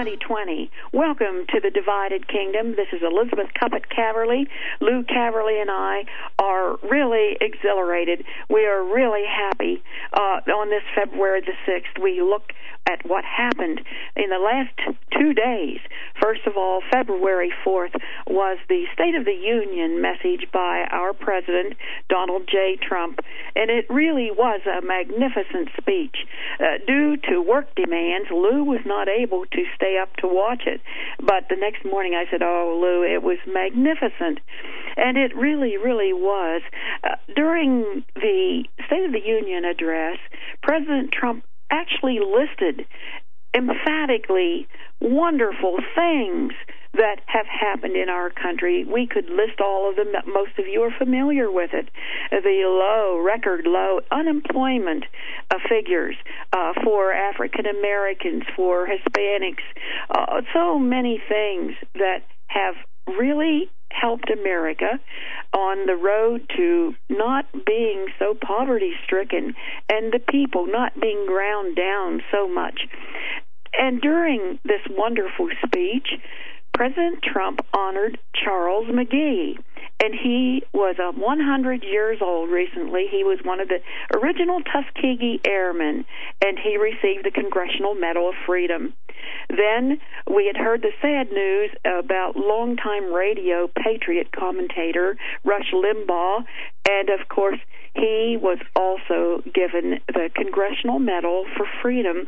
2020. Welcome to the Divided Kingdom. This is Elizabeth Cuppet Caverly. Lou Caverly and I are really exhilarated. We are really happy. On this February the 6th, we look at what happened in the last 2 days. First of all, February 4th was the State of the Union message by our President, Donald J. Trump, and it really was a magnificent speech. Due to work demands, Lou was not able to stay up to watch it, but the next morning I said, "Oh, Lou, it was magnificent," and it really, really was. During the State of the Union address, President Trump actually listed emphatically wonderful things that have happened in our country. We could list all of them. Most of you are familiar with it. The record low unemployment figures for African Americans, for Hispanics, so many things that have really helped America on the road to not being so poverty-stricken and the people not being ground down so much. And during this wonderful speech, President Trump honored Charles McGee, and he was 100 years old recently. He was one of the original Tuskegee Airmen, and he received the Congressional Medal of Freedom. Then we had heard the sad news about longtime radio patriot commentator Rush Limbaugh, and of course he was also given the Congressional Medal for Freedom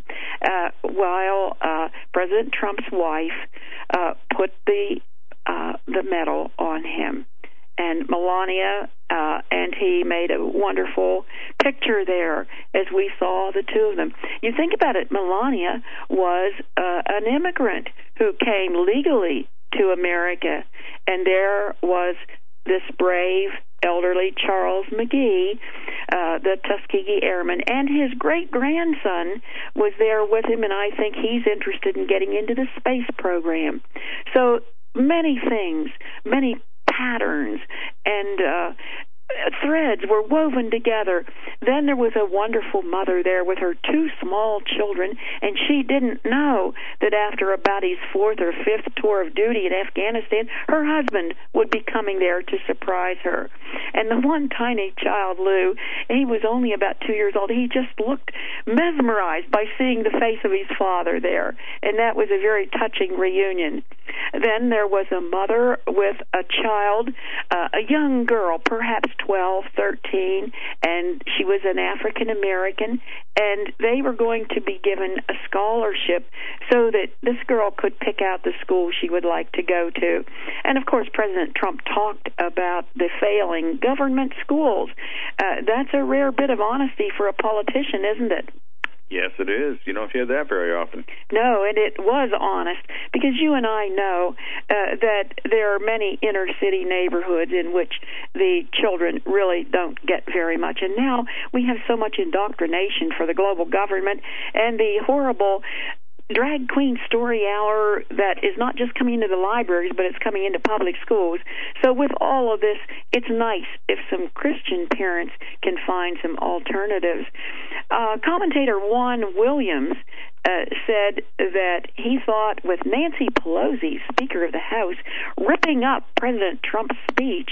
while President Trump's wife put the medal on him. And Melania and he made a wonderful picture there as we saw the two of them. You think about it, Melania was an immigrant who came legally to America, and there was this brave elderly Charles McGee, the Tuskegee Airman, and his great-grandson was there with him, and I think he's interested in getting into the space program. So many things, many patterns and threads were woven together. Then there was a wonderful mother there with her two small children, and she didn't know that after about his fourth or fifth tour of duty in Afghanistan, her husband would be coming there to surprise her. And the one tiny child, Lou, he was only about 2 years old. He just looked mesmerized by seeing the face of his father there, and that was a very touching reunion. Then there was a mother with a child, a young girl, perhaps 12, 13, and she was an African American, and they were going to be given a scholarship so that this girl could pick out the school she would like to go to. And of course, President Trump talked about the failing government schools. That's a rare bit of honesty for a politician, isn't it? Yes, it is. You don't hear that very often. No, and it was honest, because you and I know that there are many inner-city neighborhoods in which the children really don't get very much. And now we have so much indoctrination for the global government and the horrible drag queen story hour that is not just coming into the libraries, but it's coming into public schools. So with all of this, it's nice if some Christian parents can find some alternatives. Commentator Juan Williams said that he thought with Nancy Pelosi, Speaker of the House, ripping up President Trump's speech,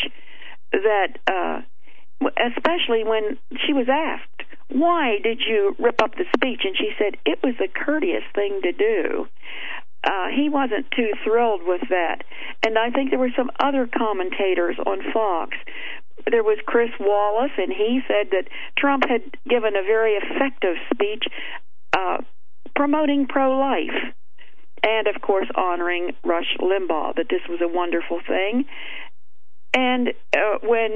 that especially when she was asked, "Why did you rip up the speech?" And she said it was a courteous thing to do. He wasn't too thrilled with that. And I think there were some other commentators on Fox. There was Chris Wallace, and he said that Trump had given a very effective speech promoting pro-life and, of course, honoring Rush Limbaugh, that this was a wonderful thing. And when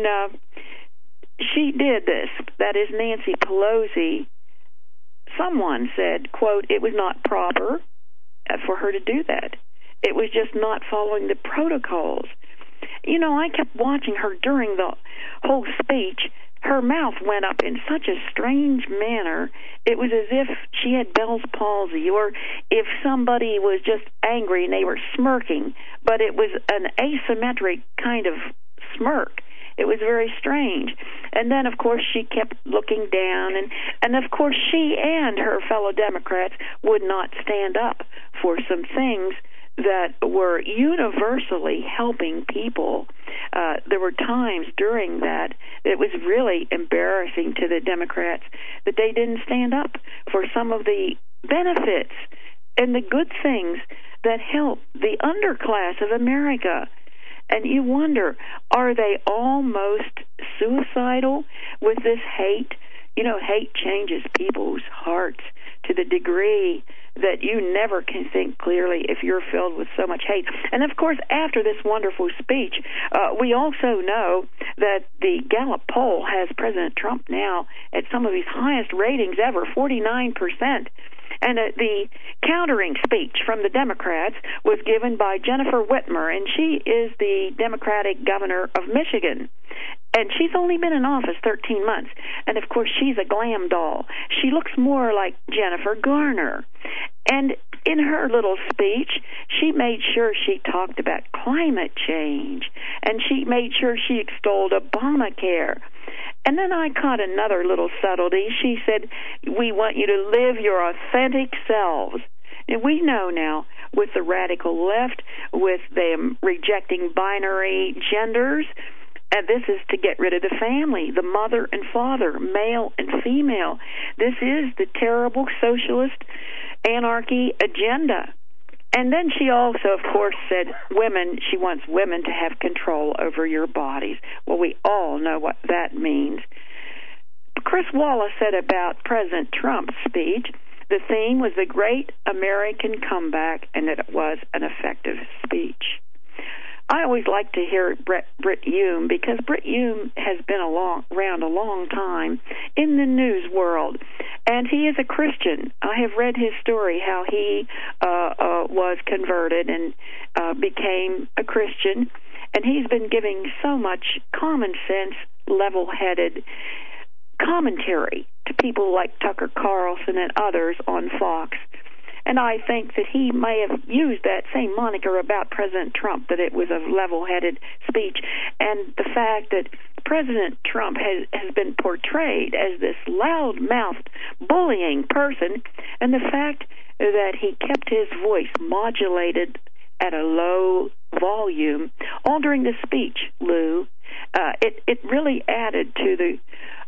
she did this, that is Nancy Pelosi, someone said, quote, it was not proper for her to do that. It was just not following the protocols. You know, I kept watching her during the whole speech. Her mouth went up in such a strange manner. It was as if she had Bell's palsy, or if somebody was just angry and they were smirking, but it was an asymmetric kind of smirk. It was very strange. And then, of course, she kept looking down, and of course, she and her fellow Democrats would not stand up for some things that were universally helping people. There were times during that it was really embarrassing to the Democrats that they didn't stand up for some of the benefits and the good things that help the underclass of America. And you wonder, are they almost suicidal with this hate? You know, hate changes people's hearts to the degree that you never can think clearly if you're filled with so much hate. And, of course, after this wonderful speech, we also know that the Gallup poll has President Trump now at some of his highest ratings ever, 49%. And the countering speech from the Democrats was given by Jennifer Whitmer, and she is the Democratic governor of Michigan. And she's only been in office 13 months. And, of course, she's a glam doll. She looks more like Jennifer Garner. And in her little speech, she made sure she talked about climate change. And she made sure she extolled Obamacare. And then I caught another little subtlety. She said, we want you to live your authentic selves. And we know now, with the radical left, with them rejecting binary genders, and this is to get rid of the family, the mother and father, male and female. This is the terrible socialist anarchy agenda. And then she also, of course, said she wants women to have control over your bodies. Well, we all know what that means. Chris Wallace said about President Trump's speech, the theme was the great American comeback and that it was an effective speech. I always like to hear Britt Hume because Britt Hume has been around a long time in the news world, and he is a Christian. I have read his story, how he was converted and became a Christian, and he's been giving so much common sense, level-headed commentary to people like Tucker Carlson and others on Fox. And I think that he may have used that same moniker about President Trump, that it was a level-headed speech. And the fact that President Trump has been portrayed as this loud-mouthed, bullying person, and the fact that he kept his voice modulated at a low volume all during the speech, Lou, it really added to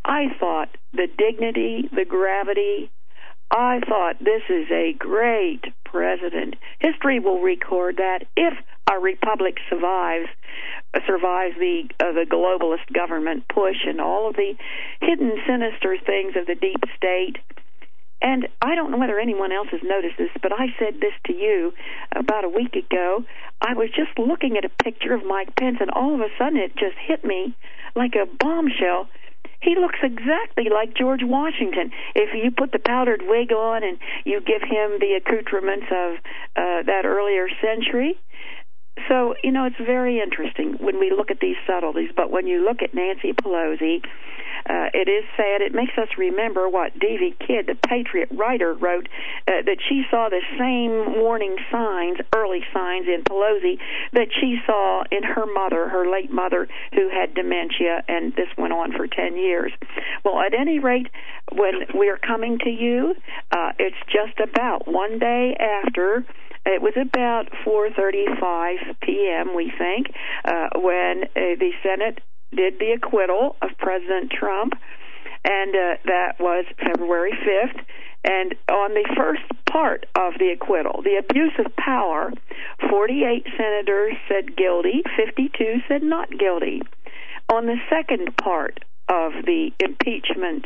the dignity, the gravity. I thought this is a great president. History will record that if our republic survives the globalist government push and all of the hidden, sinister things of the deep state. And I don't know whether anyone else has noticed this, but I said this to you about a week ago. I was just looking at a picture of Mike Pence, and all of a sudden it just hit me like a bombshell. He looks exactly like George Washington. If you put the powdered wig on and you give him the accoutrements of that earlier century. So, it's very interesting when we look at these subtleties. But when you look at Nancy Pelosi, it is sad. It makes us remember what Davy Kidd, the Patriot writer, wrote, that she saw the same warning signs, early signs in Pelosi, that she saw in her mother, her late mother, who had dementia, and this went on for 10 years. Well, at any rate, when we're coming to you, it's just about one day after. It was about 4:35 p.m., we think, when the Senate did the acquittal of President Trump, and that was February 5th. And on the first part of the acquittal, the abuse of power, 48 senators said guilty, 52 said not guilty. On the second part of the impeachment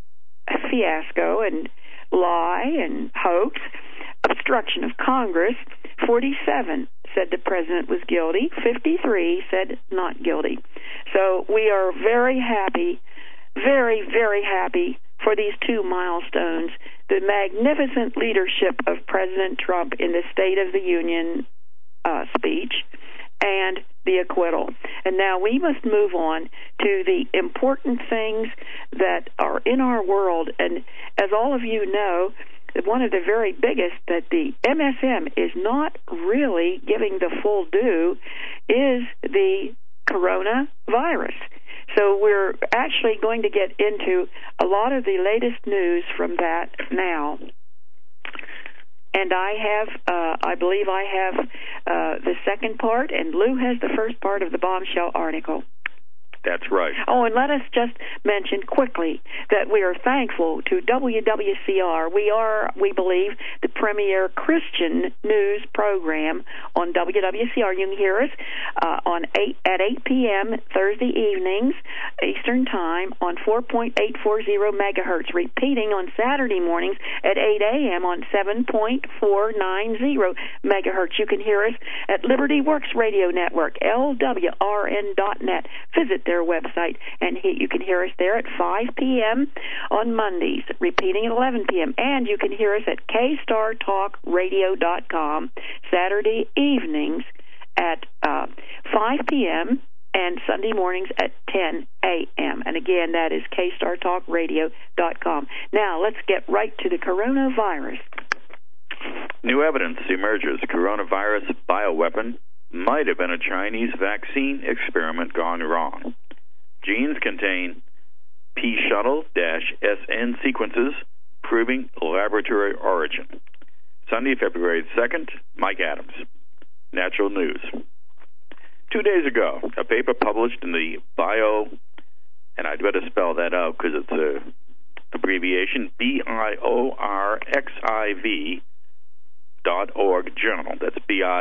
fiasco and lie and hoax, obstruction of Congress, 47 said the president was guilty, 53 said not guilty. So we are very happy, very, very happy for these two milestones, the magnificent leadership of President Trump in the State of the Union speech and the acquittal. And now we must move on to the important things that are in our world. And as all of you know, one of the very biggest that the MSM is not really giving the full due is the coronavirus. So we're actually going to get into a lot of the latest news from that now. And I believe I have the second part, and Lou has the first part of the bombshell article. That's right. Oh, and let us just mention quickly that we are thankful to WWCR. We believe, the premier Christian news program on WWCR. You can hear us at 8 p.m. Thursday evenings, Eastern Time, on 4.840 megahertz, repeating on Saturday mornings at 8 a.m. on 7.490 megahertz. You can hear us at Liberty Works Radio Network, LWRN.net. Visit their website, and you can hear us there at 5 p.m. on Mondays, repeating at 11 p.m. And you can hear us at kstartalkradio.com Saturday evenings at 5 p.m. and Sunday mornings at 10 a.m. And again, that is kstartalkradio.com. Now, let's get right to the coronavirus. New evidence emerges. Coronavirus bioweapon might have been a Chinese vaccine experiment gone wrong. Genes contain P-shuttle-SN sequences proving laboratory origin. Sunday, February 2nd, Mike Adams. Natural News. 2 days ago, a paper published in the and I'd better spell that out because it's an abbreviation, BIORXIV.org journal. That's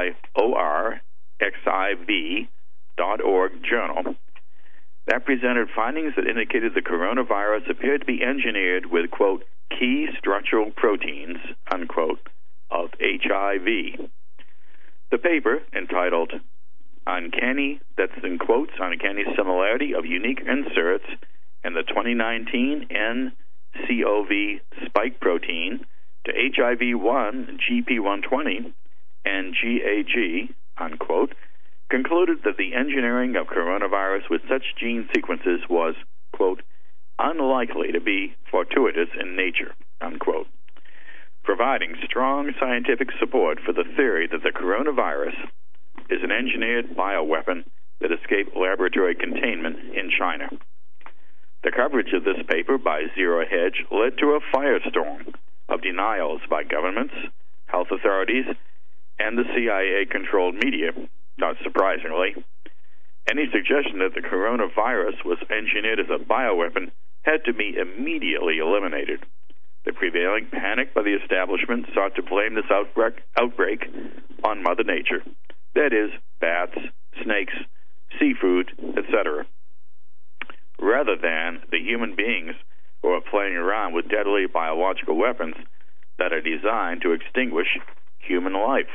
BIORXIV.org journal. That presented findings that indicated the coronavirus appeared to be engineered with, quote, key structural proteins, unquote, of HIV. The paper, entitled Uncanny, that's in quotes, uncanny similarity of unique inserts in the 2019 nCoV spike protein to HIV-1, GP120, and GAG, unquote, concluded that the engineering of coronavirus with such gene sequences was, quote, unlikely to be fortuitous in nature, unquote, providing strong scientific support for the theory that the coronavirus is an engineered bioweapon that escaped laboratory containment in China. The coverage of this paper by Zero Hedge led to a firestorm of denials by governments, health authorities, and the CIA-controlled media. Not surprisingly, any suggestion that the coronavirus was engineered as a bioweapon had to be immediately eliminated. The prevailing panic by the establishment sought to blame this outbreak on Mother Nature. That is, bats, snakes, seafood, etc., rather than the human beings who are playing around with deadly biological weapons that are designed to extinguish human life.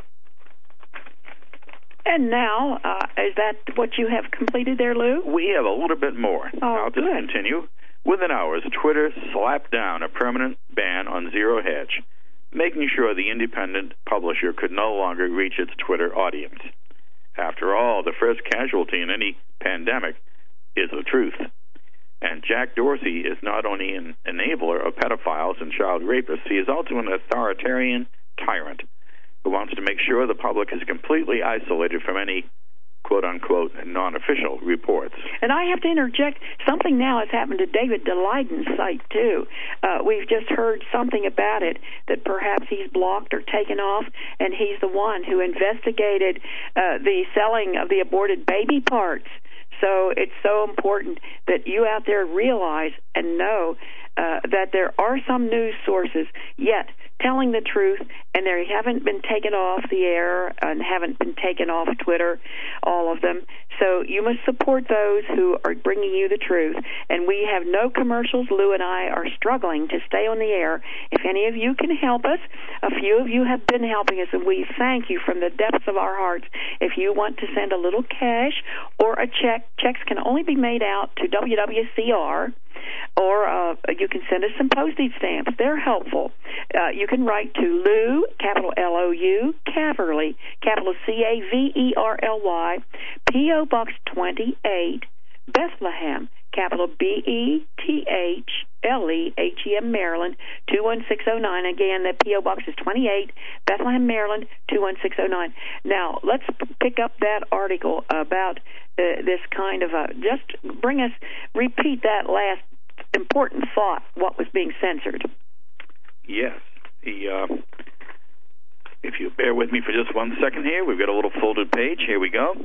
And now, is that what you have completed there, Lou? We have a little bit more. I'll just continue. Within hours, Twitter slapped down a permanent ban on Zero Hedge, making sure the independent publisher could no longer reach its Twitter audience. After all, the first casualty in any pandemic is the truth. And Jack Dorsey is not only an enabler of pedophiles and child rapists, he is also an authoritarian tyrant who wants to make sure the public is completely isolated from any quote-unquote non-official reports. And I have to interject, something now has happened to David Daleid's site, too. We've just heard something about it, that perhaps he's blocked or taken off, and he's the one who investigated the selling of the aborted baby parts. So it's so important that you out there realize and know that there are some news sources yet telling the truth, and they haven't been taken off the air and haven't been taken off Twitter, all of them. So you must support those who are bringing you the truth. And we have no commercials. Lou and I are struggling to stay on the air. If any of you can help us, a few of you have been helping us, and we thank you from the depths of our hearts. If you want to send a little cash or a check, checks can only be made out to WWCR, or you can send us some postage stamps. They're helpful. You can write to Lou, capital L-O-U, Caverly, capital C-A-V-E-R-L-Y, P.O. Box 28, Bethlehem, capital B-E-T-H-L-E-H-E-M, LEHEM, Maryland, 21609. Again, the P.O. Box is 28, Bethlehem, Maryland, 21609. Now, let's pick up that article about this kind of just repeat that last important thought, what was being censored. Yes. If you bear with me for just 1 second here, we've got a little folded page. Here we go.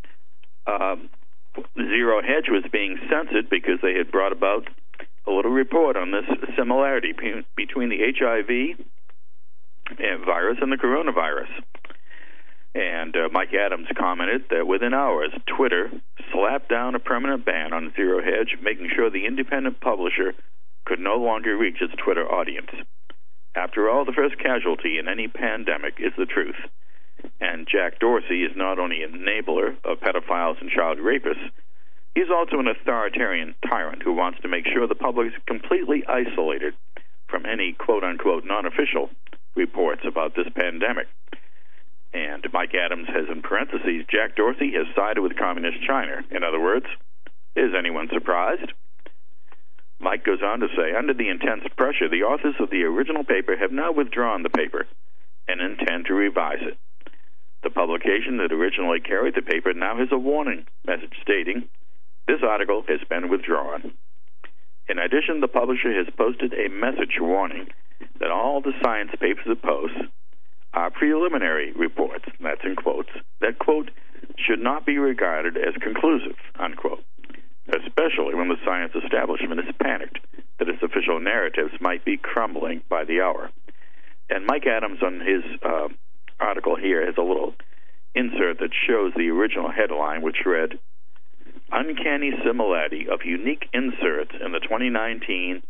Zero Hedge was being censored because they had brought about a little report on this similarity between the HIV virus and the coronavirus. And Mike Adams commented that within hours, Twitter slapped down a permanent ban on Zero Hedge, making sure the independent publisher could no longer reach its Twitter audience. After all, the first casualty in any pandemic is the truth. And Jack Dorsey is not only an enabler of pedophiles and child rapists, he's also an authoritarian tyrant who wants to make sure the public is completely isolated from any quote-unquote non-official reports about this pandemic. And Mike Adams has in parentheses, Jack Dorsey has sided with Communist China. In other words, is anyone surprised? Mike goes on to say, under the intense pressure, the authors of the original paper have now withdrawn the paper and intend to revise it. The publication that originally carried the paper now has a warning message stating, this article has been withdrawn. In addition, the publisher has posted a message warning that all the science papers it posts are preliminary reports, and that's in quotes, that, quote, should not be regarded as conclusive, unquote, especially when the science establishment is panicked that its official narratives might be crumbling by the hour. And Mike Adams on his article here has a little insert that shows the original headline, which read, Uncanny Similarity of Unique Inserts in the 2019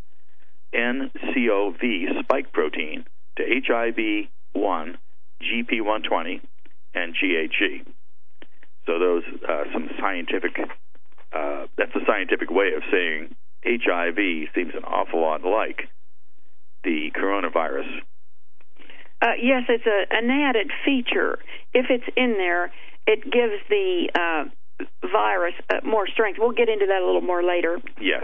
NCOV spike protein to HIV-1, GP120, and GHG. So those some scientific, that's a scientific way of saying HIV seems an awful lot like the coronavirus. Yes, it's an added feature. If it's in there, it gives the virus more strength. We'll get into that a little more later. Yes.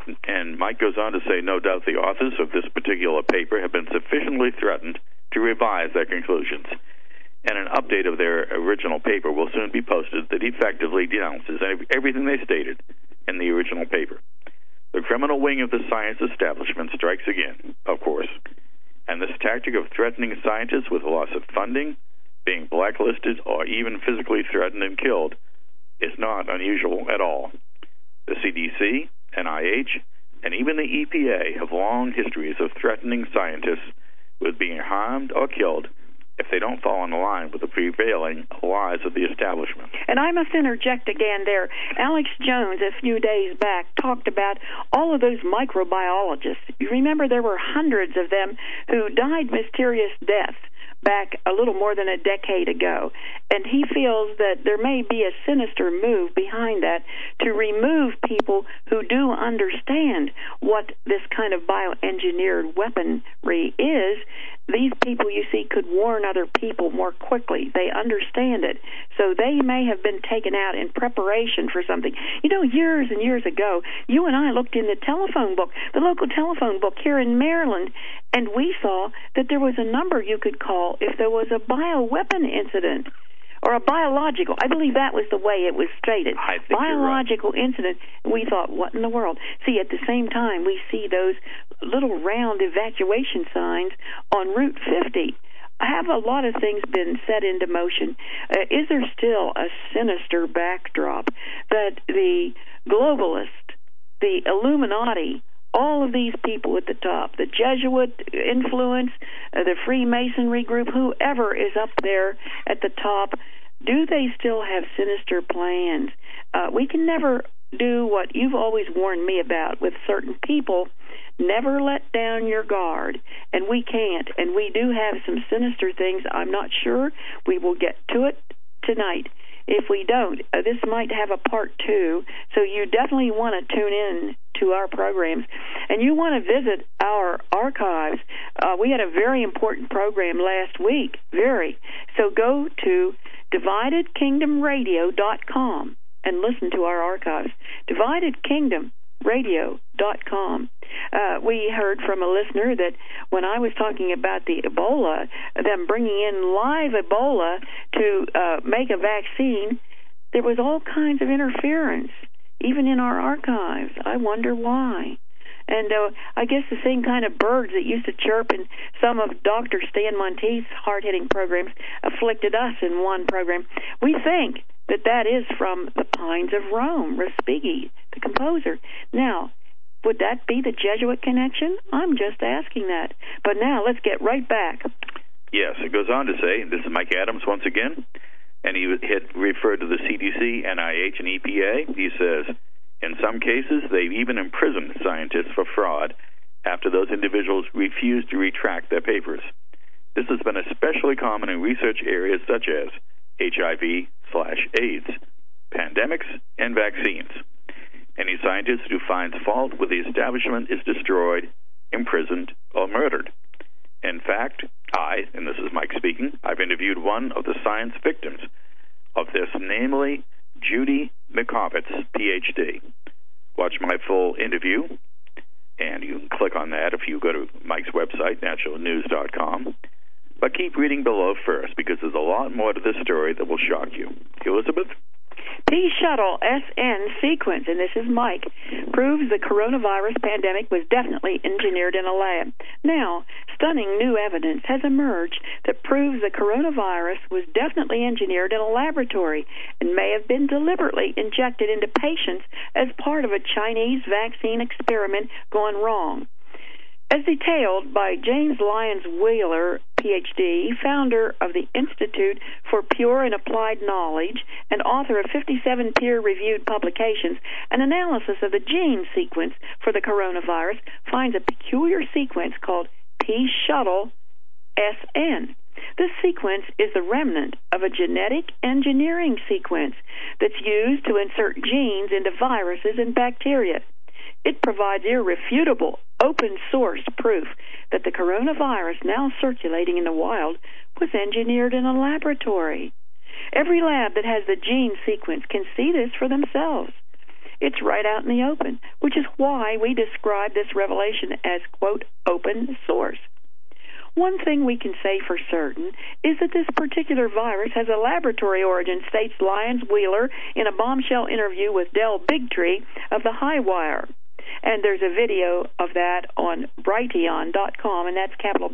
And Mike goes on to say, no doubt the authors of this particular paper have been sufficiently threatened to revise their conclusions. And an update of their original paper will soon be posted that effectively denounces everything they stated in the original paper. The criminal wing of the science establishment strikes again, of course. And this tactic of threatening scientists with loss of funding, being blacklisted, or even physically threatened and killed is not unusual at all. The CDC, NIH, and even the EPA have long histories of threatening scientists with being harmed or killed if they don't fall in line with the prevailing lies of the establishment. And I must interject again there. Alex Jones, a few days back, talked about all of those microbiologists. You remember there were hundreds of them who died mysterious deaths back a little more than a decade ago. And he feels that there may be a sinister move behind that to remove people who do understand what this kind of bioengineered weaponry is. These people, you see, could warn other people more quickly. They understand it. So they may have been taken out in preparation for something. You know, years and years ago, you and I looked in the telephone book, the local telephone book here in Maryland, and we saw that there was a number you could call if there was a bioweapon incident. Or a biological. I believe that was the way it was stated. Biological incident. We thought, what in the world? See, at the same time, we see those little round evacuation signs on Route 50. Have a lot of things been set into motion? Is there still a sinister backdrop that the globalists, the Illuminati, all of these people at the top, the Jesuit influence, the Freemasonry group, whoever is up there at the top, do they still have sinister plans? We can never do what you've always warned me about with certain people. Never let down your guard. And we can't. And we do have some sinister things. I'm not sure. We will get to it tonight. If we don't, this might have a part 2, so you definitely want to tune in to our programs. And you want to visit our archives. We had a very important program last week, So go to DividedKingdomRadio.com and listen to our archives. DividedKingdomRadio.com. we heard from a listener that when I was talking about the Ebola, them bringing in live Ebola to make a vaccine, there was all kinds of interference, even in our archives. I wonder why. And I guess the same kind of birds that used to chirp in some of Dr. Stan Monteith's hard-hitting programs afflicted us in one program. We think that is from the Pines of Rome, Respighi, the composer. Now, would that be the Jesuit connection? I'm just asking that. But now let's get right back. Yes, it goes on to say, this is Mike Adams once again, and he had referred to the CDC, NIH, and EPA. He says, in some cases, they've even imprisoned scientists for fraud after those individuals refused to retract their papers. This has been especially common in research areas such as HIV/AIDS, pandemics, and vaccines. Any scientist who finds fault with the establishment is destroyed, imprisoned, or murdered. In fact, and this is Mike speaking, I've interviewed one of the science victims of this, namely Judy Mikovits, Ph.D. Watch my full interview, and you can click on that if you go to Mike's website, naturalnews.com. But keep reading below first, because there's a lot more to this story that will shock you. Elizabeth? P shuttle SN sequence, and this is Mike, proves the coronavirus pandemic was definitely engineered in a lab. Now, stunning new evidence has emerged that proves the coronavirus was definitely engineered in a laboratory and may have been deliberately injected into patients as part of a Chinese vaccine experiment gone wrong. As detailed by James Lyons Wheeler, Ph.D., founder of the Institute for Pure and Applied Knowledge and author of 57 peer-reviewed publications, an analysis of the gene sequence for the coronavirus finds a peculiar sequence called P shuttle SN. This sequence is the remnant of a genetic engineering sequence that's used to insert genes into viruses and bacteria. It provides irrefutable, open-source proof that the coronavirus now circulating in the wild was engineered in a laboratory. Every lab that has the gene sequence can see this for themselves. It's right out in the open, which is why we describe this revelation as, quote, open source. One thing we can say for certain is that this particular virus has a laboratory origin, states Lyons Wheeler in a bombshell interview with Del Bigtree of the Highwire. And there's a video of that on Brighteon.com, and that's capital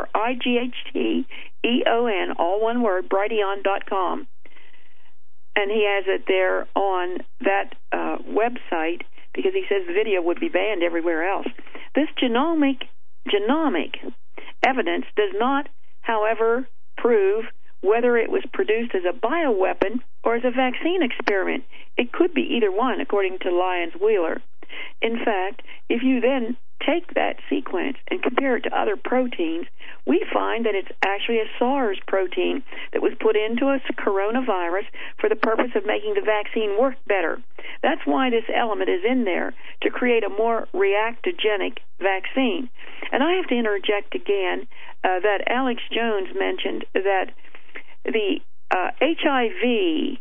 BRIGHTEON, all one word, Brighteon.com. And he has it there on that website because he says the video would be banned everywhere else. This genomic evidence does not, however, prove whether it was produced as a bioweapon or as a vaccine experiment. It could be either one, according to Lyons Wheeler. In fact, if you then take that sequence and compare it to other proteins, we find that it's actually a SARS protein that was put into a coronavirus for the purpose of making the vaccine work better. That's why this element is in there, to create a more reactogenic vaccine. And I have to interject again that Alex Jones mentioned that the HIV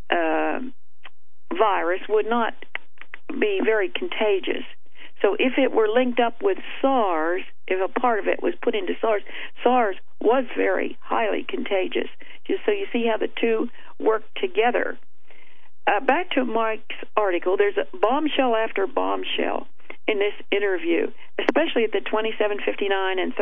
virus would not be very contagious. So if it were linked up with SARS, if a part of it was put into SARS, SARS was very highly contagious. Just so you see how the two work together. Back to Mike's article, there's a bombshell after bombshell in this interview, especially at the 2759 and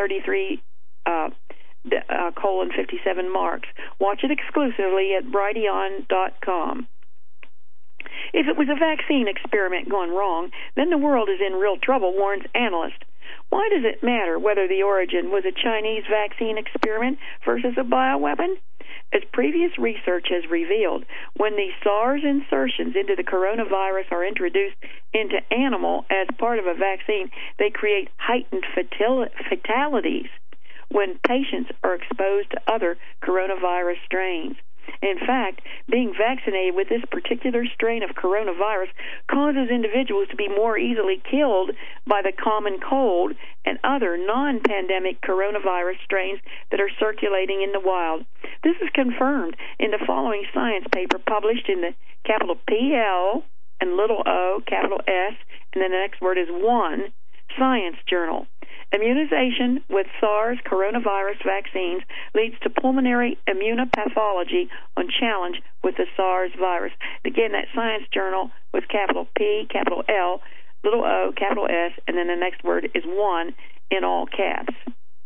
33:57 marks. Watch it exclusively at Brighteon.com. If it was a vaccine experiment gone wrong, then the world is in real trouble, warns analyst. Why does it matter whether the origin was a Chinese vaccine experiment versus a bioweapon? As previous research has revealed, when these SARS insertions into the coronavirus are introduced into animal as part of a vaccine, they create heightened fatalities when patients are exposed to other coronavirus strains. In fact, being vaccinated with this particular strain of coronavirus causes individuals to be more easily killed by the common cold and other non-pandemic coronavirus strains that are circulating in the wild. This is confirmed in the following science paper published in the capital PL and little o, capital S, and then the next word is 1, Science Journal. Immunization with SARS coronavirus vaccines leads to pulmonary immunopathology on challenge with the SARS virus. Again, that Science Journal with capital P, capital L, little o, capital S, and then the next word is 1 in all caps.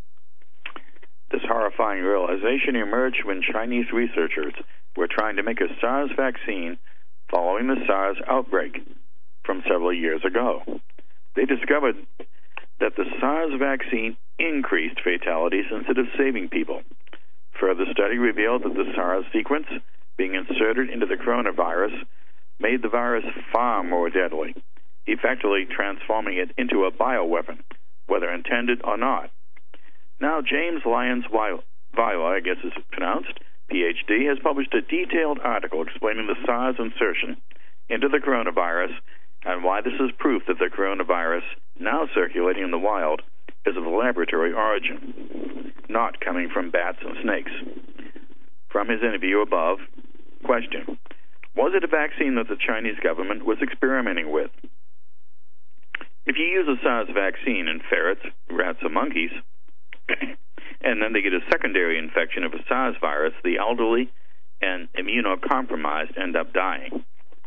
This horrifying realization emerged when Chinese researchers were trying to make a SARS vaccine following the SARS outbreak from several years ago. They discovered that the SARS vaccine increased fatalities instead of saving people. Further study revealed that the SARS sequence being inserted into the coronavirus made the virus far more deadly, effectively transforming it into a bioweapon, whether intended or not. Now, James Lyons Weiler, I guess it's pronounced, PhD, has published a detailed article explaining the SARS insertion into the coronavirus and why this is proof that the coronavirus now circulating in the wild is of laboratory origin, not coming from bats and snakes. From his interview above, question: was it a vaccine that the Chinese government was experimenting with? If you use a SARS vaccine in ferrets, rats, or monkeys, and then they get a secondary infection of a SARS virus, the elderly and immunocompromised end up dying.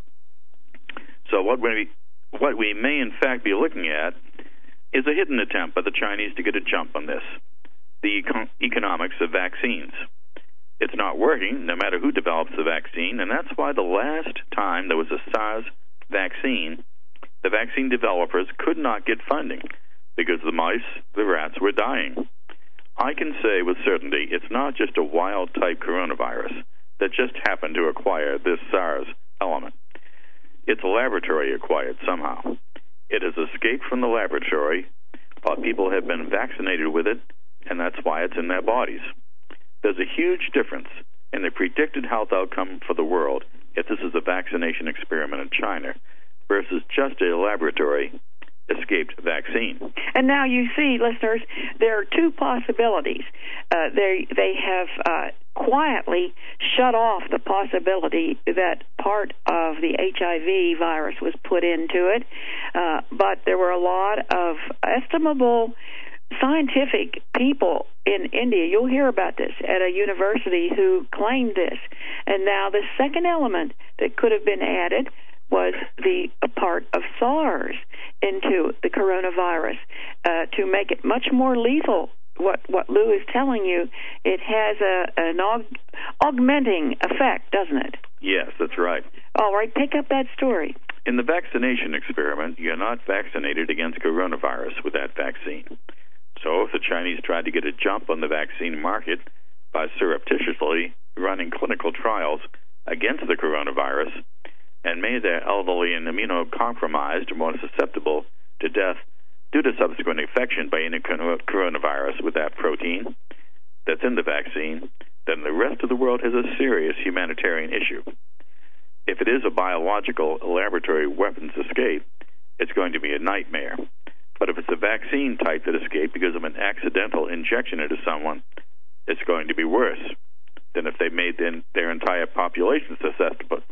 So what we may in fact be looking at is a hidden attempt by the Chinese to get a jump on this, the economics of vaccines. It's not working, no matter who develops the vaccine, and that's why the last time there was a SARS vaccine, the vaccine developers could not get funding because the mice, the rats, were dying. I can say with certainty it's not just a wild-type coronavirus that just happened to acquire this SARS element. It's laboratory-acquired somehow. It has escaped from the laboratory, but people have been vaccinated with it, and that's why it's in their bodies. There's a huge difference in the predicted health outcome for the world if this is a vaccination experiment in China versus just a laboratory escaped vaccine. And now you see, listeners, there are two possibilities. They have quietly shut off the possibility that part of the HIV virus was put into it, but there were a lot of estimable scientific people in India, you'll hear about this, at a university who claimed this. And now the second element that could have been added was a part of SARS into the coronavirus to make it much more lethal. What Lou is telling you, it has an augmenting effect, doesn't it? Yes, that's right. All right, pick up that story. In the vaccination experiment, you're not vaccinated against coronavirus with that vaccine. So if the Chinese tried to get a jump on the vaccine market by surreptitiously running clinical trials against the coronavirus and made their elderly and immunocompromised more susceptible to death due to subsequent infection by any coronavirus with that protein that's in the vaccine, then the rest of the world has a serious humanitarian issue. If it is a biological laboratory weapons escape, it's going to be a nightmare. But if it's a vaccine type that escaped because of an accidental injection into someone, it's going to be worse than if they made their entire population susceptible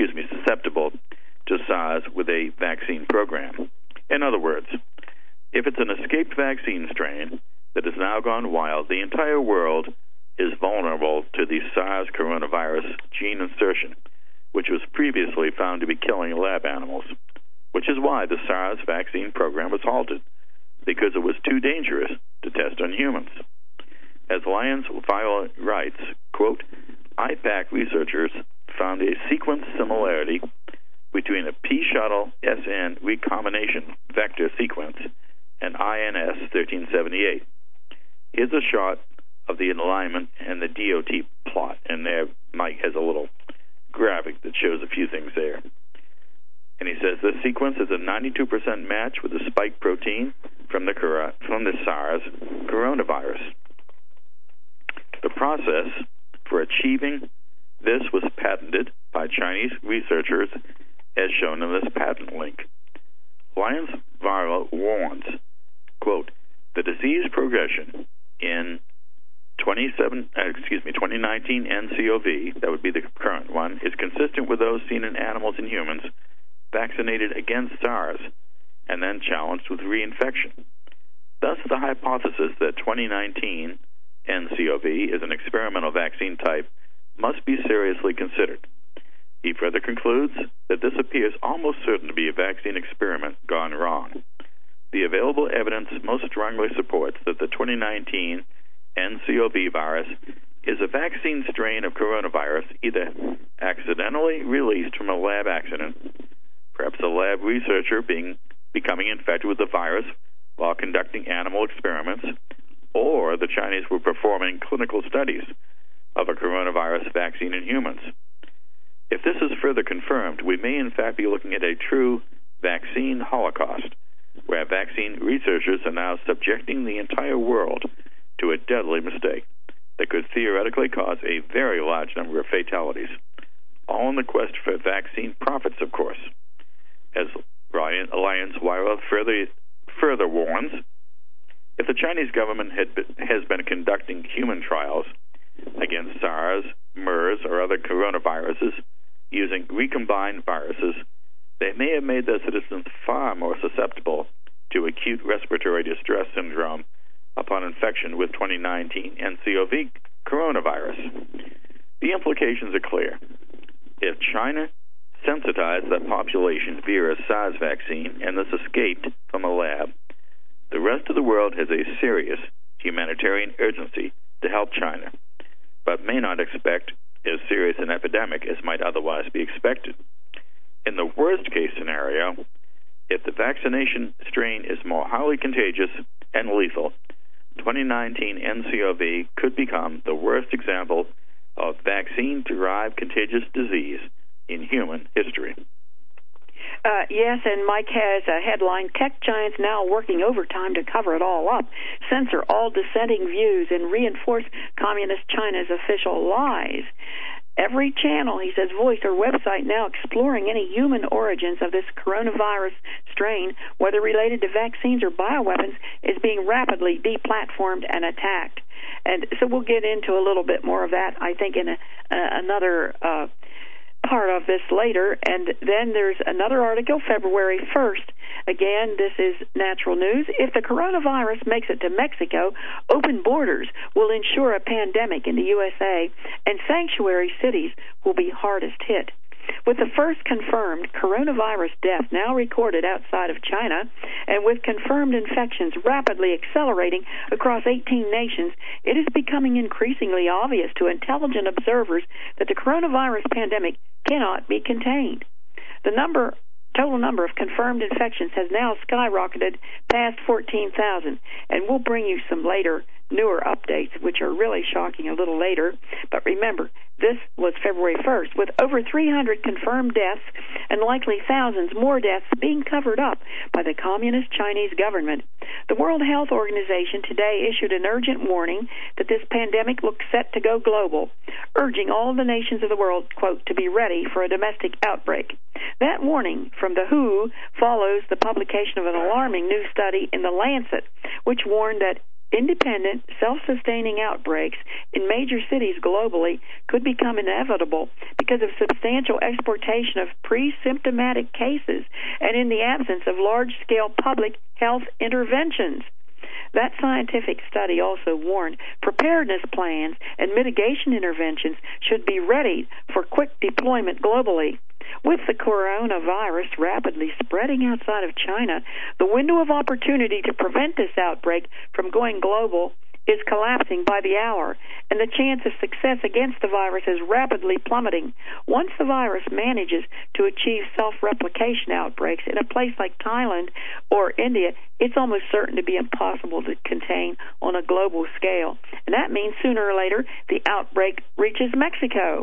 to SARS with a vaccine program. In other words, if it's an escaped vaccine strain that has now gone wild, the entire world is vulnerable to the SARS coronavirus gene insertion, which was previously found to be killing lab animals, which is why the SARS vaccine program was halted, because it was too dangerous to test on humans. As Lyons writes, quote, IPAC researchers found a sequence similarity between a P-shuttle SN recombination vector sequence and INS 1378. Here's a shot of the alignment and the DOT plot, and there Mike has a little graphic that shows a few things there. And he says this sequence is a 92% match with the spike protein from the SARS coronavirus. The process for achieving this was patented by Chinese researchers, as shown in this patent link. Lyons warns, quote, the disease progression in 2019 NCOV, that would be the current one, is consistent with those seen in animals and humans vaccinated against SARS, and then challenged with reinfection. Thus, the hypothesis that 2019 nCoV is an experimental vaccine type must be seriously considered. He further concludes that this appears almost certain to be a vaccine experiment gone wrong. The available evidence most strongly supports that the 2019 nCoV virus is a vaccine strain of coronavirus either accidentally released from a lab accident, perhaps a lab researcher becoming infected with the virus while conducting animal experiments, or the Chinese were performing clinical studies of a coronavirus vaccine in humans. If this is further confirmed, we may in fact be looking at a true vaccine holocaust, where vaccine researchers are now subjecting the entire world to a deadly mistake that could theoretically cause a very large number of fatalities, all in the quest for vaccine profits, of course. As Alliance Wyra further warns, if the Chinese government has been conducting human trials against SARS, MERS, or other coronaviruses using recombined viruses, they may have made their citizens far more susceptible to acute respiratory distress syndrome upon infection with 2019 nCoV coronavirus. The implications are clear. If China sensitized that population via a SARS vaccine and thus escaped from a lab, the rest of the world has a serious humanitarian urgency to help China, but may not expect as serious an epidemic as might otherwise be expected. In the worst-case scenario, if the vaccination strain is more highly contagious and lethal, 2019 nCoV could become the worst example of vaccine-derived contagious disease in human history. Yes, and Mike has a headline, Tech Giants Now Working Overtime to Cover It All Up, Censor All Dissenting Views, and Reinforce Communist China's Official Lies. Every channel, he says, voice or website now exploring any human origins of this coronavirus strain, whether related to vaccines or bioweapons, is being rapidly deplatformed and attacked. And so we'll get into a little bit more of that, I think, in another part of this later. And then there's another article, February 1st. Again, this is Natural News. If the coronavirus makes it to Mexico, open borders will ensure a pandemic in the USA, and sanctuary cities will be hardest hit. With the first confirmed coronavirus death now recorded outside of China, and with confirmed infections rapidly accelerating across 18 nations, it is becoming increasingly obvious to intelligent observers that the coronavirus pandemic cannot be contained. The total number of confirmed infections has now skyrocketed past 14,000, and we'll bring you some later, newer updates, which are really shocking a little later. But remember, this was February 1st, with over 300 confirmed deaths and likely thousands more deaths being covered up by the Communist Chinese government. The World Health Organization today issued an urgent warning that this pandemic looks set to go global, urging all the nations of the world, quote, to be ready for a domestic outbreak. That warning from the WHO follows the publication of an alarming new study in The Lancet, which warned that independent, self-sustaining outbreaks in major cities globally could become inevitable because of substantial exportation of pre-symptomatic cases and in the absence of large-scale public health interventions. That scientific study also warned preparedness plans and mitigation interventions should be ready for quick deployment globally. With the coronavirus rapidly spreading outside of China, the window of opportunity to prevent this outbreak from going global is collapsing by the hour, and the chance of success against the virus is rapidly plummeting. Once the virus manages to achieve self-replication outbreaks in a place like Thailand or India, it's almost certain to be impossible to contain on a global scale. And that means sooner or later the outbreak reaches Mexico.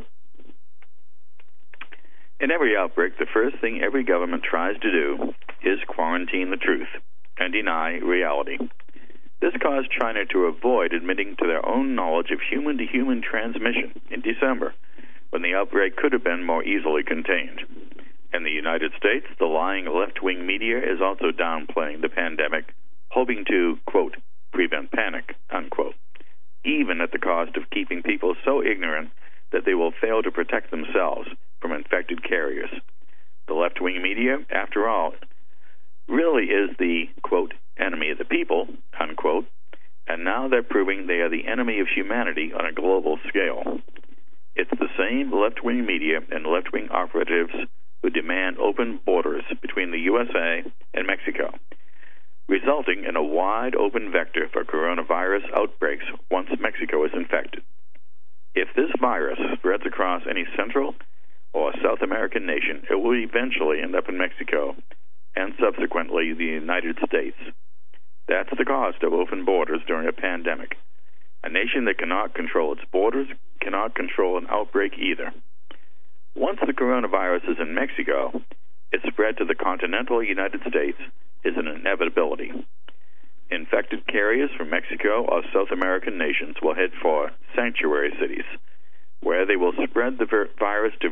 In every outbreak, the first thing every government tries to do is quarantine the truth and deny reality. This caused China to avoid admitting to their own knowledge of human-to-human transmission in December, when the outbreak could have been more easily contained. In the United States, the lying left-wing media is also downplaying the pandemic, hoping to, quote, prevent panic, unquote, even at the cost of keeping people so ignorant that they will fail to protect themselves from infected carriers. The left-wing media, after all, really is the, quote, enemy of the people, unquote, and now they're proving they are the enemy of humanity on a global scale. It's the same left-wing media and left-wing operatives who demand open borders between the USA and Mexico, resulting in a wide-open vector for coronavirus outbreaks once Mexico is infected. If this virus spreads across any Central or South American nation, it will eventually end up in Mexico and subsequently the United States. That's the cost of open borders during a pandemic. A nation that cannot control its borders cannot control an outbreak either. Once the coronavirus is in Mexico, its spread to the continental United States is an inevitability. Infected carriers from Mexico or South American nations will head for sanctuary cities, where they will spread the virus to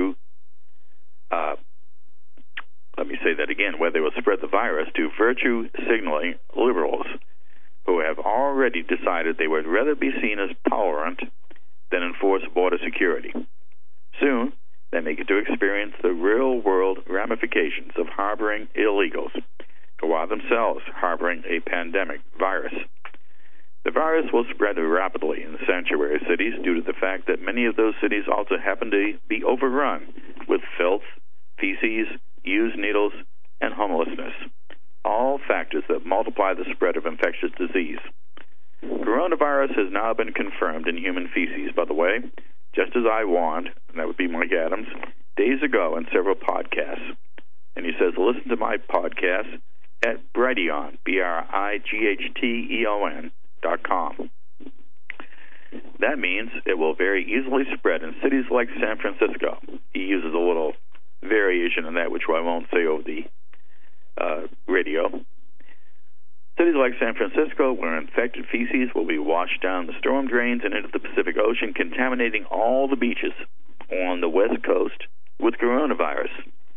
where they will spread the virus to virtue-signaling liberals who have already decided they would rather be seen as tolerant than enforce border security. Soon, they may get to experience the real-world ramifications of harboring illegals who are themselves harboring a pandemic virus. The virus will spread rapidly in the sanctuary cities due to the fact that many of those cities also happen to be overrun with filth, feces, used needles, and homelessness, all factors that multiply the spread of infectious disease. Coronavirus has now been confirmed in human feces, by the way, just as I warned, and that would be Mike Adams, days ago in several podcasts. And he says, listen to my podcast at Brighteon, BRIGHTEON.com. That means it will very easily spread in cities like San Francisco. He uses a little variation in that, which I won't say over the radio. Cities like San Francisco, where infected feces will be washed down the storm drains and into the Pacific Ocean, contaminating all the beaches on the West Coast with coronavirus.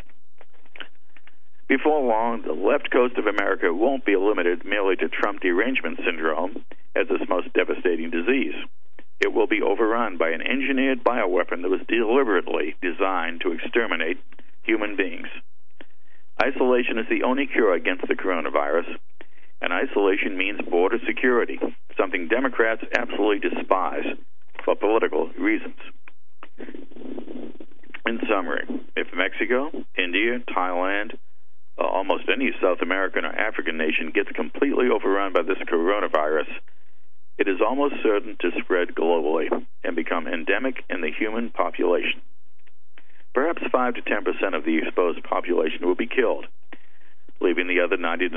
Before long, the left coast of America won't be limited merely to Trump derangement syndrome as its most devastating disease. It will be overrun by an engineered bioweapon that was deliberately designed to exterminate human beings. Isolation is the only cure against the coronavirus, and isolation means border security, something Democrats absolutely despise for political reasons. In summary, if Mexico, India, Thailand, almost any South American or African nation gets completely overrun by this coronavirus, it is almost certain to spread globally and become endemic in the human population. Perhaps 5 to 10% of the exposed population will be killed, leaving the other 90 to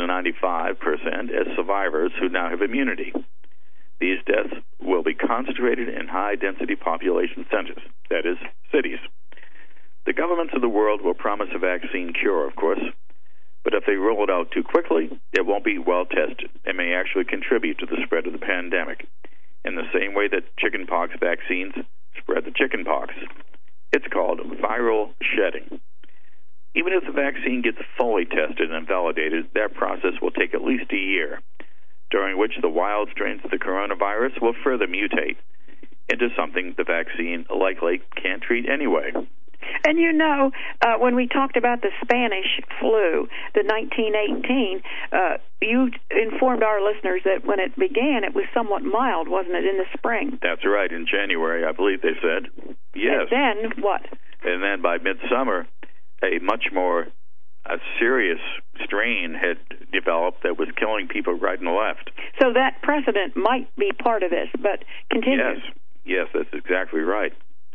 95% as survivors who now have immunity. These deaths will be concentrated in high-density population centers, that is, cities. The governments of the world will promise a vaccine cure, of course, but if they roll it out too quickly, it won't be well tested and may actually contribute to the spread of the pandemic, in the same way that chickenpox vaccines spread the chickenpox. It's called viral shedding. Even if the vaccine gets fully tested and validated, that process will take at least a year, during which the wild strains of the coronavirus will further mutate into something the vaccine likely can't treat anyway. And you know, when we talked about the Spanish flu, the 1918, you informed our listeners that when it began, it was somewhat mild, wasn't it, in the spring? That's right, in January, I believe they said. Yes. And then what? And then by midsummer, a much more serious strain had developed that was killing people right and left. So that precedent might be part of this, but continue. Yes, that's exactly right.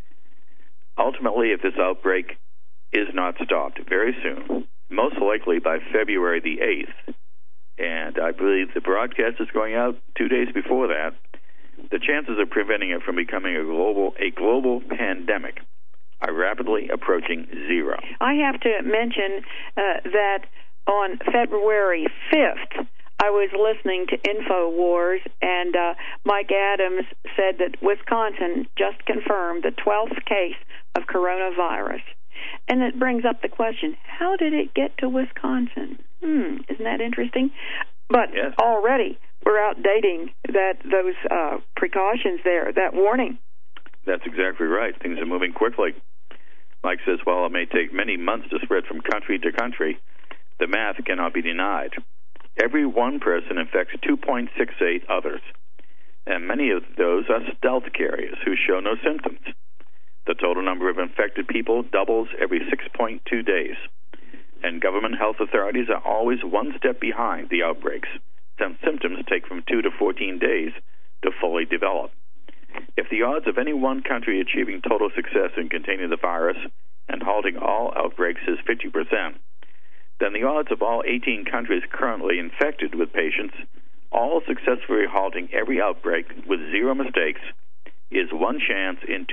Ultimately, if this outbreak is not stopped very soon, most likely by February the 8th, and I believe the broadcast is going out 2 days before that, the chances of preventing it from becoming a global pandemic are rapidly approaching zero. I have to mention that on February 5th, I was listening to InfoWars, and Mike Adams said that Wisconsin just confirmed the 12th case of coronavirus. And it brings up the question, how did it get to Wisconsin? Isn't that interesting? But yes, already we're outdating those precautions there, that warning. That's exactly right. Things are moving quickly. Mike says, well, it may take many months to spread from country to country. The math cannot be denied. Every one person infects 2.68 others, and many of those are stealth carriers who show no symptoms. The total number of infected people doubles every 6.2 days, and government health authorities are always one step behind the outbreaks, since symptoms take from 2 to 14 days to fully develop. If the odds of any one country achieving total success in containing the virus and halting all outbreaks is 50%, then the odds of all 18 countries currently infected with patients all successfully halting every outbreak with zero mistakes is 1 chance in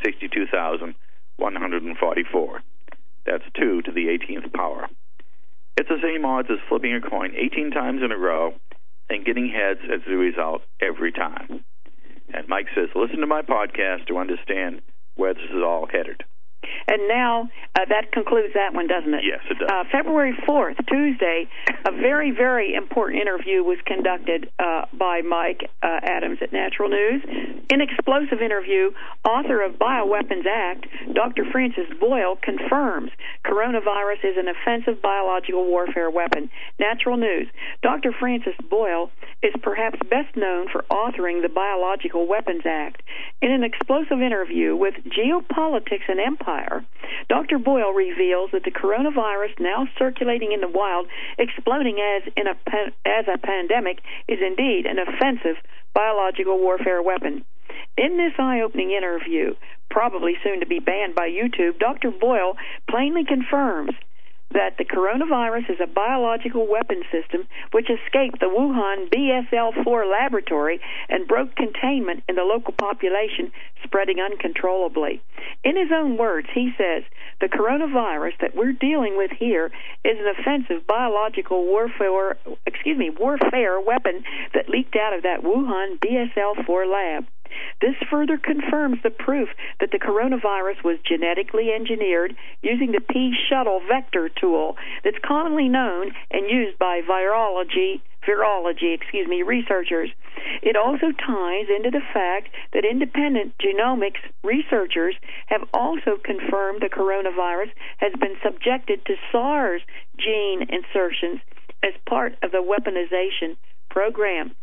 262,144. That's 2 to the 18th power. It's the same odds as flipping a coin 18 times in a row and getting heads as the result every time. And Mike says, listen to my podcast to understand where this is all headed. And now, that concludes that one, doesn't it? Yes, it does. February 4th, Tuesday, a very, very important interview was conducted by Mike Adams at Natural News. In explosive interview, author of Bioweapons Act, Dr. Francis Boyle, confirms coronavirus is an offensive biological warfare weapon. Natural News. Dr. Francis Boyle is perhaps best known for authoring the Biological Weapons Act. In an explosive interview with Geopolitics and Empire, Dr. Boyle reveals that the coronavirus now circulating in the wild, exploding as a pandemic, is indeed an offensive biological warfare weapon. In this eye-opening interview, probably soon to be banned by YouTube, Dr. Boyle plainly confirms that the coronavirus is a biological weapon system which escaped the Wuhan BSL-4 laboratory and broke containment in the local population, spreading uncontrollably. In his own words, he says, the coronavirus that we're dealing with here is an offensive biological warfare weapon that leaked out of that Wuhan BSL-4 lab. This further confirms the proof that the coronavirus was genetically engineered using the P-shuttle vector tool that's commonly known and used by virology researchers. It also ties into the fact that independent genomics researchers have also confirmed the coronavirus has been subjected to SARS gene insertions as part of the weaponization program.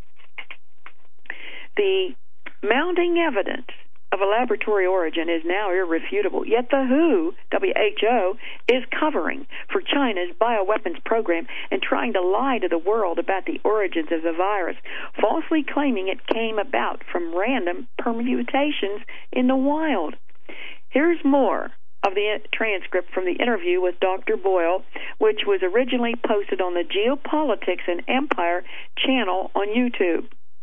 The mounting evidence of a laboratory origin is now irrefutable, yet the WHO, is covering for China's bioweapons program and trying to lie to the world about the origins of the virus, falsely claiming it came about from random permutations in the wild. Here's more of the transcript from the interview with Dr. Boyle, which was originally posted on the Geopolitics and Empire channel on YouTube.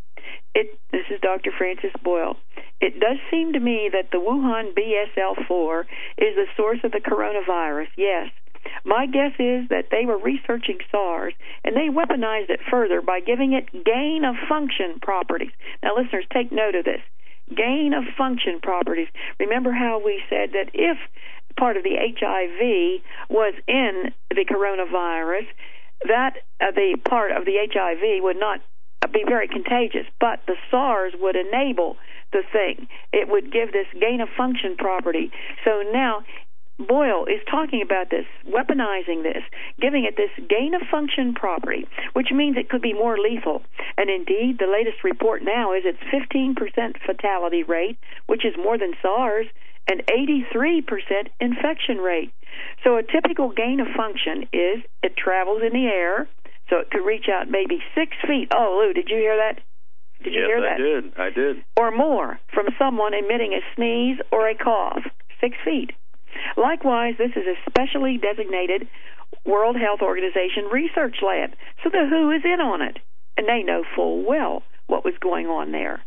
This is Dr. Francis Boyle. It does seem to me that the Wuhan BSL-4 is the source of the coronavirus, yes. My guess is that they were researching SARS, and they weaponized it further by giving it gain-of-function properties. Now, listeners, take note of this. Gain-of-function properties. Remember how we said that if part of the HIV was in the coronavirus, that the part of the HIV would not be very contagious, but the SARS would enable the thing. It would give this gain-of-function property. So now Boyle is talking about this, weaponizing this, giving it this gain-of-function property, which means it could be more lethal. And indeed, the latest report now is its 15% fatality rate, which is more than SARS, and 83% infection rate. So a typical gain-of-function is it travels in the air, so it could reach out maybe 6 feet. Oh, Lou, did you hear that? Did you hear that? Yes, I did. Or more from someone emitting a sneeze or a cough. 6 feet. Likewise, this is a specially designated World Health Organization research lab, so the WHO is in on it, and they know full well what was going on there.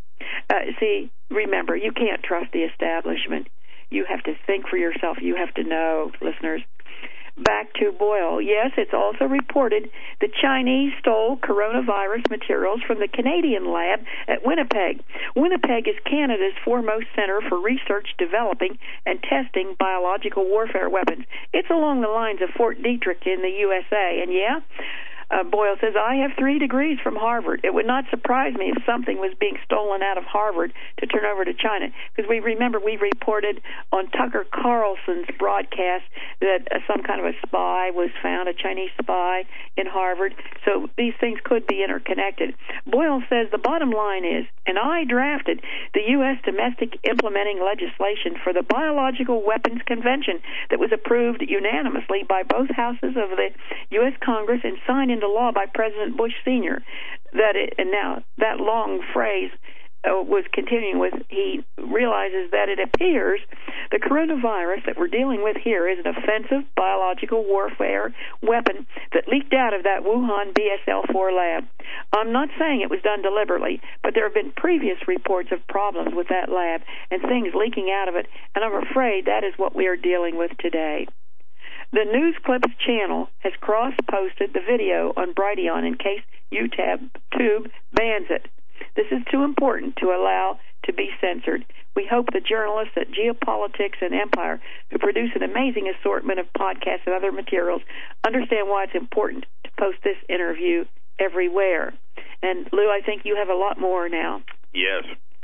See, remember, you can't trust the establishment. You have to think for yourself. You have to know, listeners. Back to Boyle. Yes, it's also reported the Chinese stole coronavirus materials from the Canadian lab at Winnipeg. Winnipeg is Canada's foremost center for research, developing, and testing biological warfare weapons. It's along the lines of Fort Detrick in the USA. And yeah, Boyle says, I have 3 degrees from Harvard. It would not surprise me if something was being stolen out of Harvard to turn over to China. Because we reported on Tucker Carlson's broadcast that some kind of a spy was found, a Chinese spy in Harvard. So these things could be interconnected. Boyle says the bottom line is, and I drafted the U.S. domestic implementing legislation for the Biological Weapons Convention that was approved unanimously by both houses of the U.S. Congress and signed into law by President Bush Sr. And now that long phrase was continuing with, he realizes that it appears the coronavirus that we're dealing with here is an offensive biological warfare weapon that leaked out of that Wuhan BSL-4 lab. I'm not saying it was done deliberately, but there have been previous reports of problems with that lab and things leaking out of it, and I'm afraid that is what we are dealing with today. The News Clips channel has cross-posted the video on Brighteon in case YouTube bans it. This is too important to allow to be censored. We hope the journalists at Geopolitics and Empire, who produce an amazing assortment of podcasts and other materials, understand why it's important to post this interview everywhere. And, Lou, I think you have a lot more now. Yes.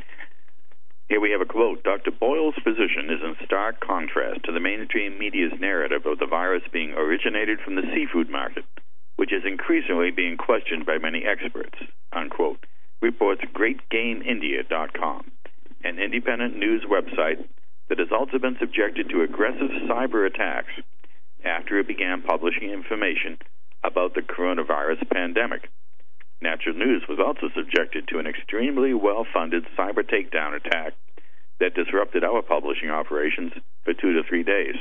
Here we have a quote. Dr. Boyle's position is in stark contrast to the mainstream media's narrative of the virus being originated from the seafood market, which is increasingly being questioned by many experts, unquote, reports GreatGameIndia.com, an independent news website that has also been subjected to aggressive cyber attacks after it began publishing information about the coronavirus pandemic. Natural News was also subjected to an extremely well-funded cyber takedown attack that disrupted our publishing operations for 2 to 3 days.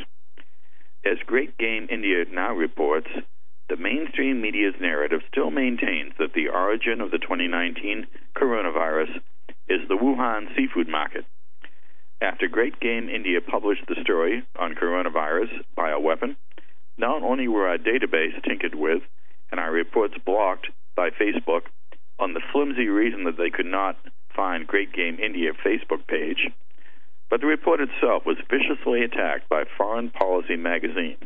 As Great Game India now reports, the mainstream media's narrative still maintains that the origin of the 2019 coronavirus is the Wuhan seafood market. After Great Game India published the story on coronavirus bioweapon, not only were our database tinkered with and our reports blocked by Facebook on the flimsy reason that they could not find Great Game India Facebook page, but the report itself was viciously attacked by foreign policy magazine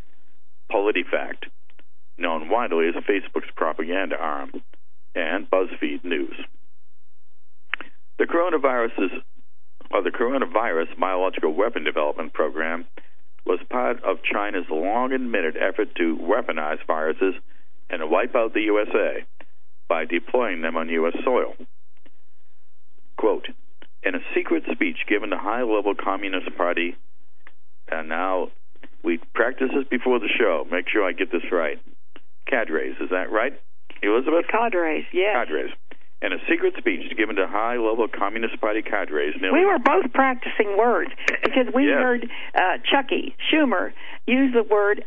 PolitiFact, known widely as Facebook's propaganda arm, and BuzzFeed News. The coronavirus biological weapon development program was part of China's long-admitted effort to weaponize viruses and to wipe out the USA by deploying them on U.S. soil. Quote, in a secret speech given to high-level Communist Party, and now we practice this before the show, make sure I get this right, cadres, is that right, Elizabeth? Cadres, yes. Cadres. In a secret speech given to high-level Communist Party cadres... We were both practicing words because we heard Chucky Schumer use the word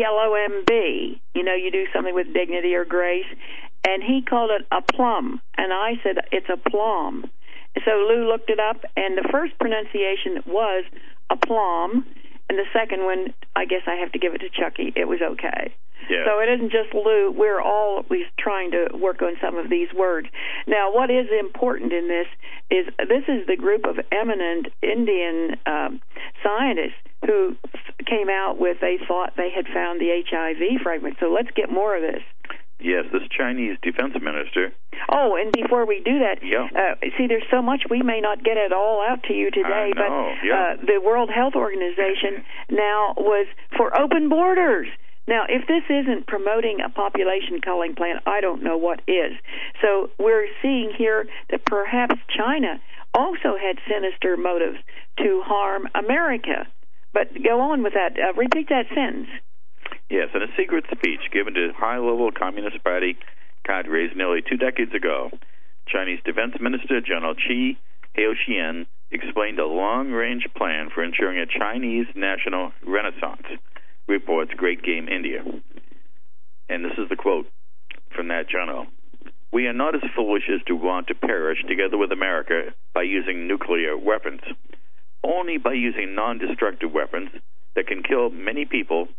aplomb. You know, you do something with dignity or grace, and he called it a plum, and I said it's a plum. So Lou looked it up, and the first pronunciation was aplomb, and the second one, I guess I have to give it to Chucky. It was okay. Yeah. So it isn't just Lou. We're all at least trying to work on some of these words. Now, what is important in this is the group of eminent Indian scientists who came out with, they thought they had found the HIV fragment. So let's get more of this. Yes, this Chinese defense minister. Oh, and before we do that, see, there's so much we may not get it all out to you today, but the World Health Organization now was for open borders. Now, if this isn't promoting a population culling plan, I don't know what is. So we're seeing here that perhaps China also had sinister motives to harm America. But go on with that. Repeat that sentence. Yes, in a secret speech given to high-level Communist Party cadres nearly 2 decades ago, Chinese Defense Minister General Qi Haoxian explained a long-range plan for ensuring a Chinese national renaissance, reports Great Game India. And this is the quote from that journal. We are not as foolish as to want to perish together with America by using nuclear weapons. Only by using non-destructive weapons that can kill many people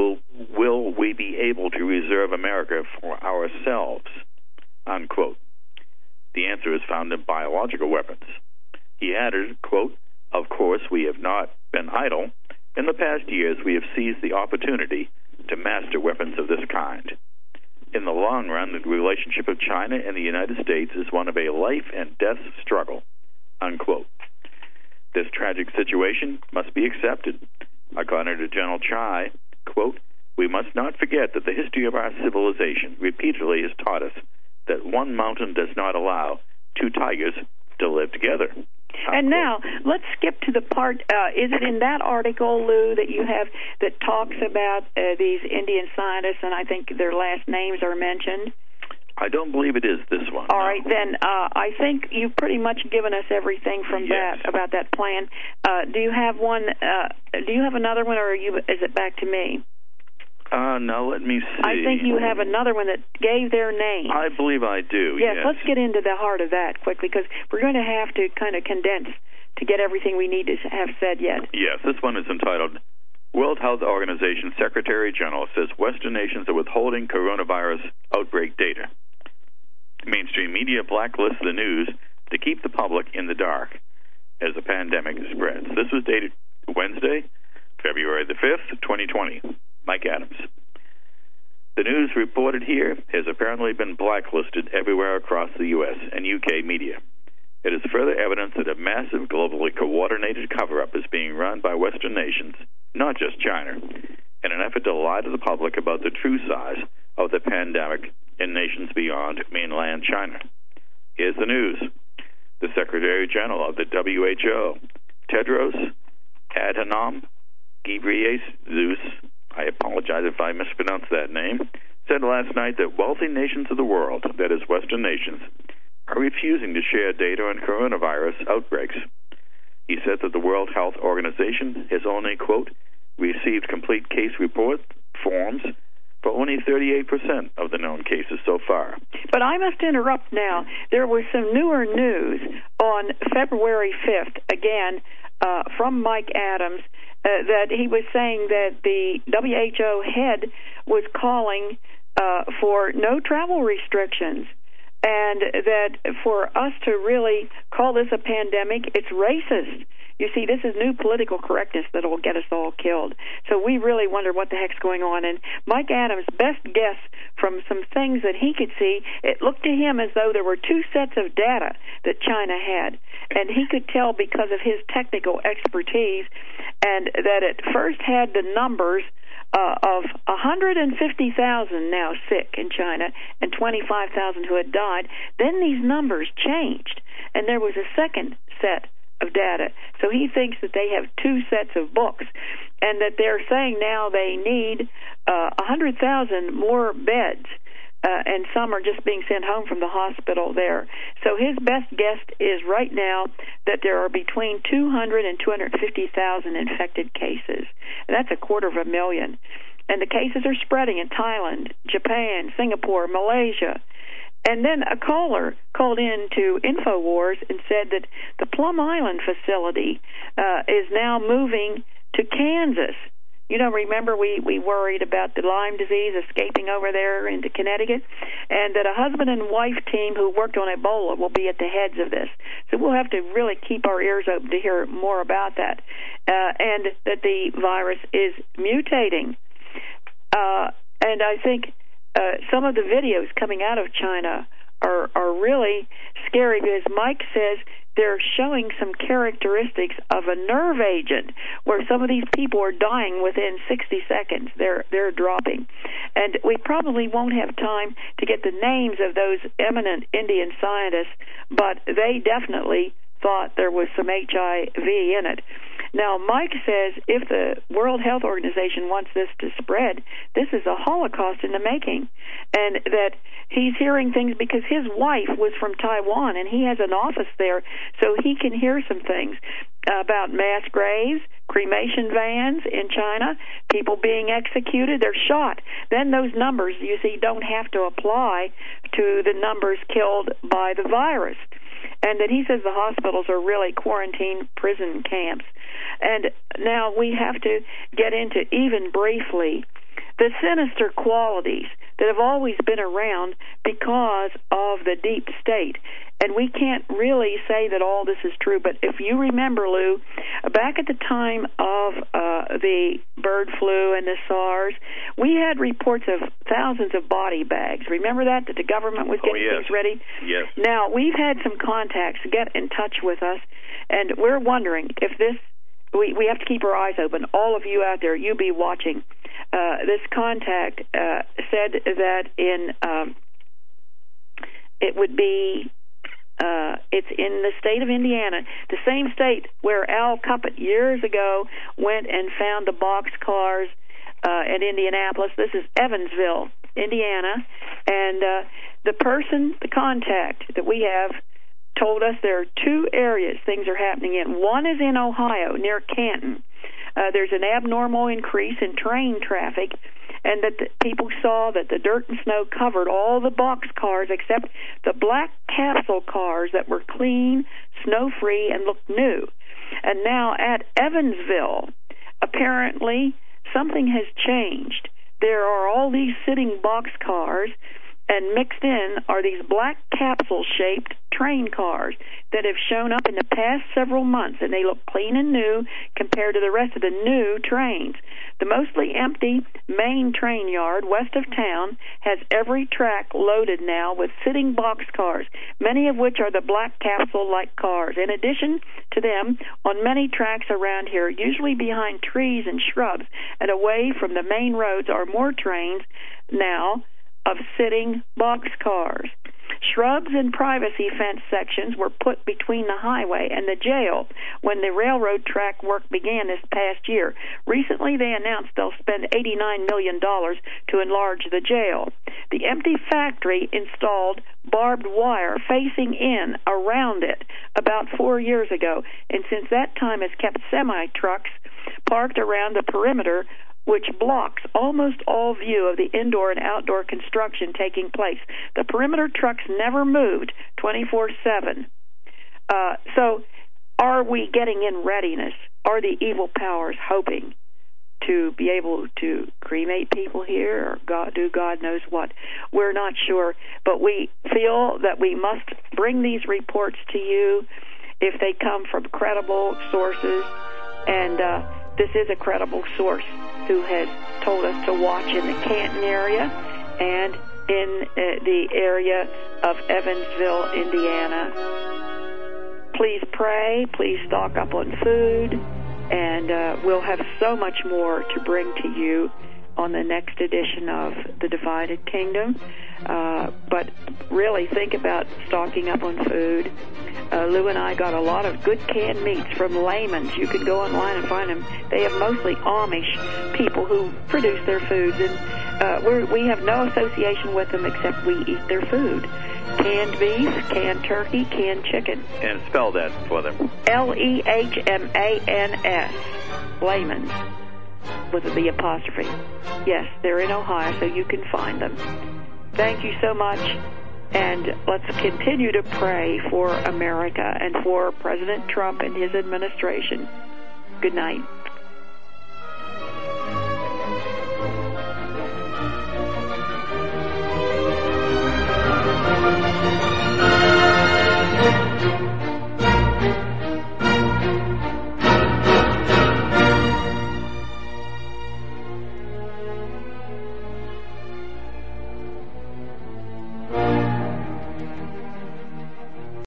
will we be able to reserve America for ourselves, unquote. The answer is found in biological weapons. He added, quote, of course, we have not been idle. In the past years, we have seized the opportunity to master weapons of this kind. In the long run, the relationship of China and the United States is one of a life and death struggle, unquote. This tragic situation must be accepted. According to General Chai, quote, we must not forget that the history of our civilization repeatedly has taught us that one mountain does not allow two tigers to live together. And now, let's skip to the part, is it in that article, Lou, that you have that talks about these Indian scientists, and I think their last names are mentioned? I don't believe it is this one. All right, then I think you've pretty much given us everything from that, about that plan. Do you have one, do you have another one, or is it back to me? No, let me see. I think you have another one that gave their name. I believe I do, yes. Let's get into the heart of that quickly, because we're going to have to kind of condense to get everything we need to have said yet. Yes, this one is entitled, World Health Organization Secretary General says Western nations are withholding coronavirus outbreak data. Mainstream media blacklists the news to keep the public in the dark as the pandemic spreads. This was dated Wednesday, February the 5th, 2020. Mike Adams. The news reported here has apparently been blacklisted everywhere across the U.S. and U.K. media. It is further evidence that a massive, globally coordinated cover-up is being run by Western nations, not just China, in an effort to lie to the public about the true size of the pandemic in nations beyond mainland China. Here's the news. The Secretary General of the WHO, Tedros Adhanom Ghebreyesus, I apologize if I mispronounced that name, said last night that wealthy nations of the world, that is Western nations, are refusing to share data on coronavirus outbreaks. He said that the World Health Organization has only, quote, received complete case report forms for only 38% of the known cases so far. But I must interrupt now. There was some newer news on February 5th, again, from Mike Adams, that he was saying that the WHO head was calling for no travel restrictions, and that for us to really call this a pandemic, it's racist. You see, this is new political correctness that will get us all killed. So we really wonder what the heck's going on. And Mike Adams' best guess from some things that he could see, it looked to him as though there were two sets of data that China had. And he could tell because of his technical expertise, and that it first had the numbers of 150,000 now sick in China and 25,000 who had died. Then these numbers changed, and there was a second set of data. So he thinks that they have two sets of books, and that they're saying now they need 100,000 more beds, and some are just being sent home from the hospital there. So his best guess is right now that there are between 200 and 250,000 infected cases. And that's 250,000. And the cases are spreading in Thailand, Japan, Singapore, Malaysia. And then a caller called in to InfoWars and said that the Plum Island facility is now moving to Kansas. You know, remember we worried about the Lyme disease escaping over there into Connecticut, and that a husband and wife team who worked on Ebola will be at the heads of this. So we'll have to really keep our ears open to hear more about that, and that the virus is mutating. And I think some of the videos coming out of China are really scary, because Mike says they're showing some characteristics of a nerve agent, where some of these people are dying within 60 seconds. They're dropping. And we probably won't have time to get the names of those eminent Indian scientists, but they definitely thought there was some HIV in it. Now, Mike says if the World Health Organization wants this to spread, this is a Holocaust in the making, and that he's hearing things because his wife was from Taiwan, and he has an office there, so he can hear some things about mass graves, cremation vans in China, people being executed, they're shot. Then those numbers, you see, don't have to apply to the numbers killed by the virus. And that he says the hospitals are really quarantine prison camps. And now we have to get into, even briefly, the sinister qualities that have always been around because of the deep state. And we can't really say that all this is true, but if you remember, Lou, back at the time of the bird flu and the SARS, we had reports of thousands of body bags. Remember that the government was getting things ready? Yes. Now, we've had some contacts get in touch with us, and we're wondering if this, we have to keep our eyes open. All of you out there, you be watching. This contact said that it would be, it's in the state of Indiana, the same state where Al Cuppett years ago went and found the boxcars at Indianapolis. This is Evansville, Indiana, and the contact that we have told us there are two areas things are happening in. One is in Ohio, near Canton. There's an abnormal increase in train traffic, and that the people saw that the dirt and snow covered all the box cars except the black capsule cars that were clean, snow-free, and looked new. And now at Evansville, apparently something has changed. There are all these sitting box cars, and mixed in are these black capsule-shaped train cars that have shown up in the past several months, and they look clean and new compared to the rest of the new trains. The mostly empty main train yard west of town has every track loaded now with sitting box cars, many of which are the black capsule-like cars. In addition to them, on many tracks around here, usually behind trees and shrubs and away from the main roads, are more trains now of sitting box cars. Shrubs and privacy fence sections were put between the highway and the jail when the railroad track work began this past year. Recently, they announced they'll spend $89 million to enlarge the jail. The empty factory installed barbed wire facing in around it about 4 years ago, and since that time has kept semi-trucks parked around the perimeter, which blocks almost all view of the indoor and outdoor construction taking place. The perimeter trucks never moved 24/7. So are we getting in readiness? Are the evil powers hoping to be able to cremate people here or do God knows what? We're not sure, but we feel that we must bring these reports to you if they come from credible sources, and this is a credible source who has told us to watch in the Canton area and in the area of Evansville, Indiana. Please pray, please stock up on food, and we'll have so much more to bring to you on the next edition of The Divided Kingdom. But really think about stocking up on food. Lou and I got a lot of good canned meats from Layman's. You can go online and find them. They have mostly Amish people who produce their foods, and we have no association with them except we eat their food. Canned beef, canned turkey, canned chicken. And spell that for them. Lehmans. Layman's, with the apostrophe. Yes, they're in Ohio, so you can find them. Thank you so much, and let's continue to pray for America and for President Trump and his administration. Good night.